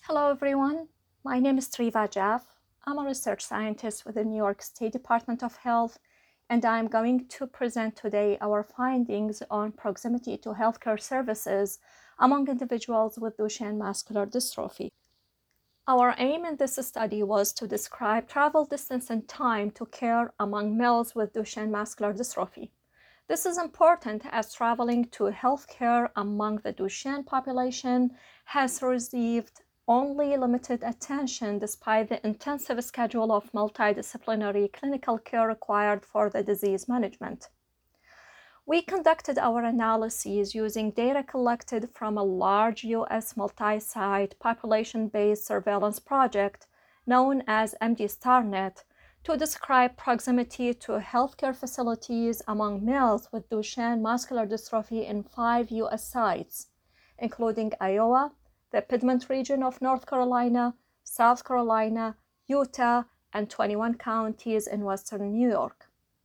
Hello everyone, my name is Triva Jaff. I'm a research scientist with the New York State Department of Health, and I'm going to present today our findings on proximity to healthcare services among individuals with Duchenne muscular dystrophy. Our aim in this study was to describe travel distance and time to care among males with Duchenne muscular dystrophy. This is important as traveling to healthcare among the Duchenne population has received only limited attention despite the intensive schedule of multidisciplinary clinical care required for the disease management. We conducted our analyses using data collected from a large U.S. multi-site population-based surveillance project known as MD-StarNet to describe proximity to healthcare facilities among males with Duchenne muscular dystrophy in 5 U.S. sites, including Iowa, the Piedmont region of North Carolina, South Carolina, Utah, and 21 counties in western New York.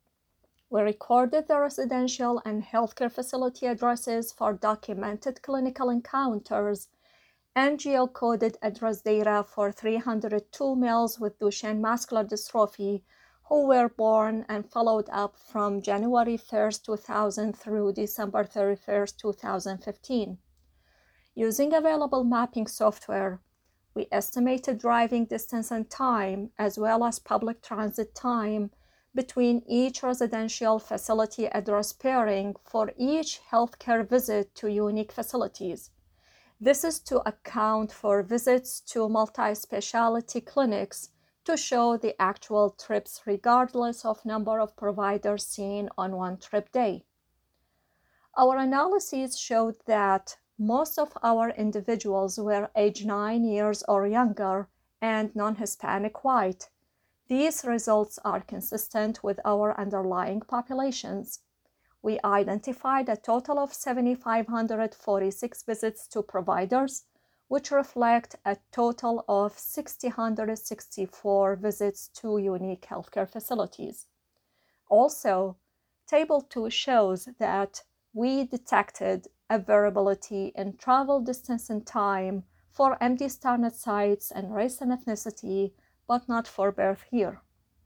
We recorded the residential and healthcare facility addresses for documented clinical encounters and geocoded address data for 302 males with Duchenne muscular dystrophy who were born and followed up from January 1, 2000 through December 31, 2015. Using available mapping software, we estimated driving distance and time, as well as public transit time, between each residential facility address pairing for each healthcare visit to unique facilities. This is to account for visits to multi-specialty clinics to show the actual trips regardless of number of providers seen on one trip day. Our analyses showed that most of our individuals were age 9 years or younger and non-Hispanic white. These results are consistent with our underlying populations. We identified a total of 7,546 visits to providers, which reflect a total of 6,064 visits to unique healthcare facilities. Also, Table 2 shows that we detected a variability in travel distance and time for MD-StarNet sites and race and ethnicity, but not for birth year.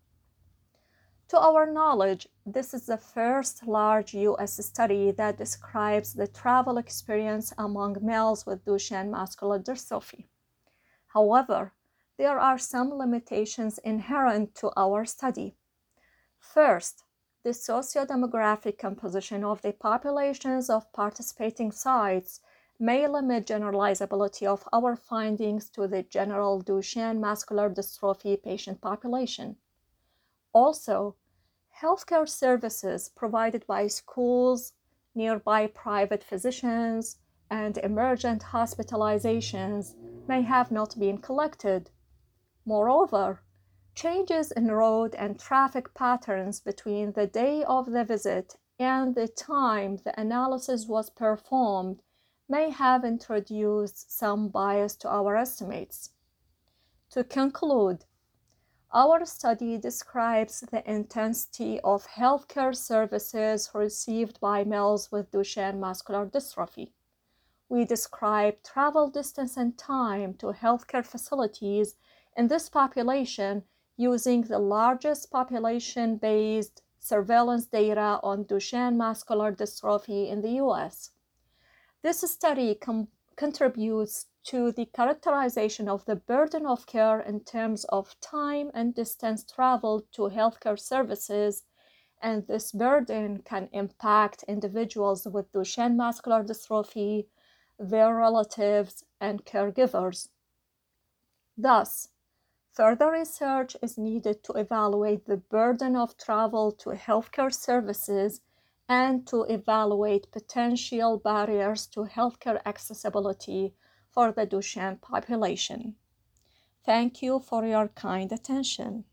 To our knowledge, this is the first large U.S. study that describes the travel experience among males with Duchenne muscular dystrophy. However, there are some limitations inherent to our study. First, the socio-demographic composition of the populations of participating sites may limit generalizability of our findings to the general Duchenne muscular dystrophy patient population. Also, healthcare services provided by schools, nearby private physicians, and emergent hospitalizations may have not been collected. Moreover, changes in road and traffic patterns between the day of the visit and the time the analysis was performed may have introduced some bias to our estimates. To conclude, our study describes the intensity of healthcare services received by males with Duchenne muscular dystrophy. We describe travel distance and time to healthcare facilities in this population using the largest population-based surveillance data on Duchenne muscular dystrophy in the U.S. This study contributes to the characterization of the burden of care in terms of time and distance traveled to healthcare services, and this burden can impact individuals with Duchenne muscular dystrophy, their relatives, and caregivers. Thus, further research is needed to evaluate the burden of travel to healthcare services and to evaluate potential barriers to healthcare accessibility for the Duchenne population. Thank you for your kind attention.